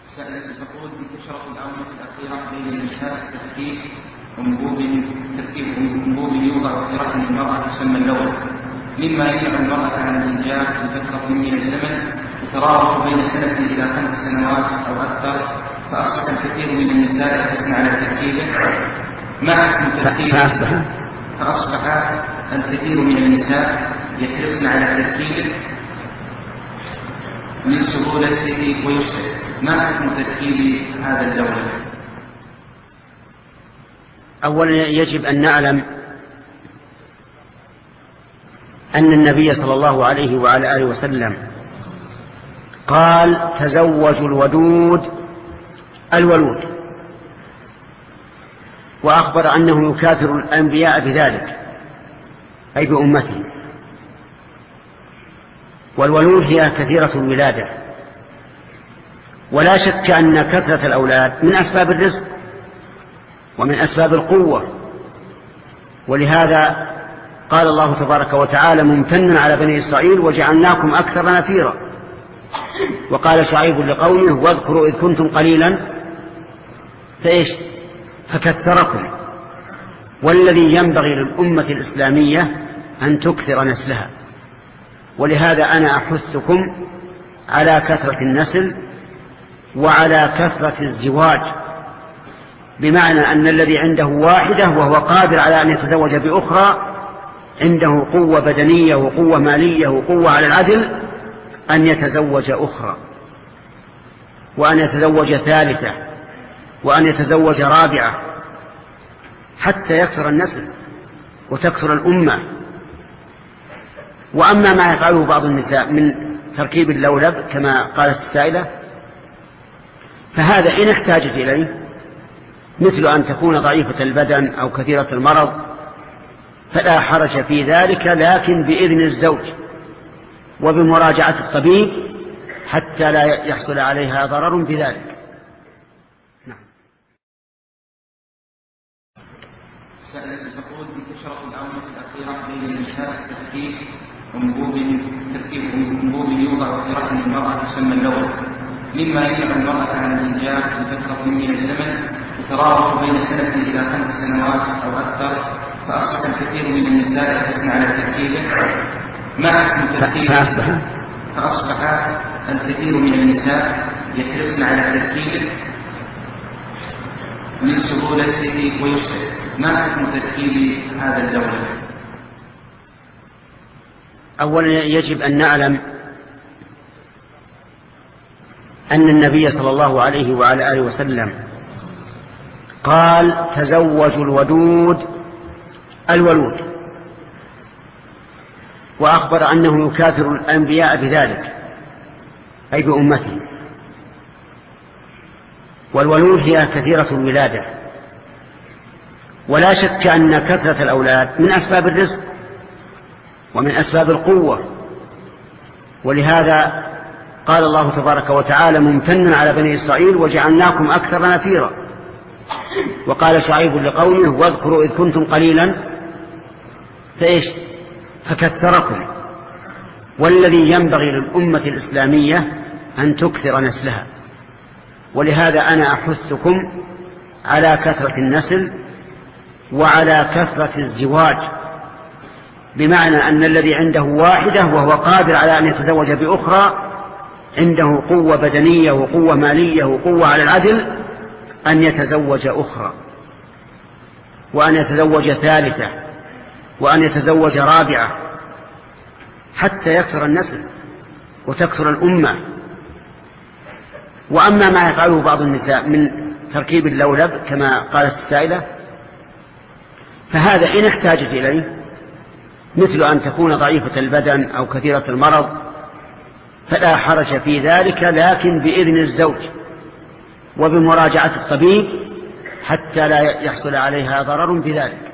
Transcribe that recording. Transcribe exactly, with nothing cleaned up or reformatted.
سألت تقول انتشرت الآونة الأخيرة بين النساء تركيب أنبوب تركيب أنبوب يوضع في رحم المرأة تسمى اللون، مما يمنع المرأة عن الإنجاب لفترة من الزمن تتراوح بين سنة إلى خمس سنوات أو أكثر، فأصبح الكثير من النساء يحرصن على تركيبه مع حكم تركيبه فأصبح الكثير من النساء يحرصن على تركيبه من سهولته ويسره. ما حكم تركيب هذا اللون؟ أولا يجب أن نعلم أن النبي صلى الله عليه وعلى آله وسلم قال: تزوجوا الودود الولود، وأخبر أنه يكاثر الأنبياء بذلك أي بأمته. والولود هي كثيرة الولادة، ولا شك أن كثرة الأولاد من أسباب الرزق ومن أسباب القوة، ولهذا قال الله تبارك وتعالى ممتنا على بني إسرائيل: وجعلناكم أكثر نفيرا. وقال شعيب لقومه: واذكروا إذ كنتم قليلا فإيش فكثركم. والذي ينبغي للأمة الإسلامية أن تكثر نسلها، ولهذا أنا أحثكم على كثرة النسل وعلى كثرة الزواج، بمعنى أن الذي عنده واحدة وهو قادر على أن يتزوج بأخرى، عنده قوة بدنية وقوة مالية وقوة على العدل، أن يتزوج أخرى، وأن يتزوج ثالثة، وأن يتزوج رابعة، حتى يكثر النسل وتكثر الأمة. وأما ما يفعله بعض النساء من تركيب اللولب كما قالت السائلة، فهذا إن احتاجت إليه، مثل أن تكون ضعيفة البدن أو كثيرة المرض، فلا حرج في ذلك، لكن بإذن الزوج وبمراجعة الطبيب حتى لا يحصل عليها ضرر بذلك. نعم. سألت تقول انتشرت الآونة الأخيرة بين النساء تركيب أنبوب تركيب أنبوب يوضع في رحم المرأة تسمى اللون، مما يمنع المرأة عن الإنجاب لفترة من الزمن تتراوح بين سنة إلى خمس سنوات أو أكثر، فأصبح الكثير من النساء يحرصن على تركيبه مع حكم تركيبه فأصبح الكثير من النساء يحرصن على تركيبه من سهولته ويسره. ما حكم تركيب هذا اللون؟ أولا يجب أن نعلم أن النبي صلى الله عليه وعلى آله وسلم قال: تزوجوا الودود الولود، وأخبر أنه يكاثر الأنبياء بذلك أي بأمته. والولود هي كثيرة الولادة، ولا شك أن كثرة الأولاد من أسباب الرزق ومن أسباب القوة، ولهذا قال الله تبارك وتعالى ممتنا على بني إسرائيل: وجعلناكم أكثر نفيرا. وقال شعيب لقومه: واذكروا إذ كنتم قليلا فإيش فكثركم. والذي ينبغي للأمة الإسلامية أن تكثر نسلها، ولهذا أنا أحثكم على كثرة النسل وعلى كثرة الزواج، بمعنى أن الذي عنده واحدة وهو قادر على أن يتزوج بأخرى، عنده قوة بدنية وقوة مالية وقوة على العدل، أن يتزوج أخرى، وأن يتزوج ثالثة، وأن يتزوج رابعة، حتى يكثر النسل وتكثر الأمة. وأما ما يفعله بعض النساء من تركيب اللولب كما قالت السائلة، فهذا إن احتاجت إليه، مثل أن تكون ضعيفة البدن أو كثيرة المرض، فلا حرج في ذلك، لكن بإذن الزوج وبمراجعة الطبيب حتى لا يحصل عليها ضرر بذلك.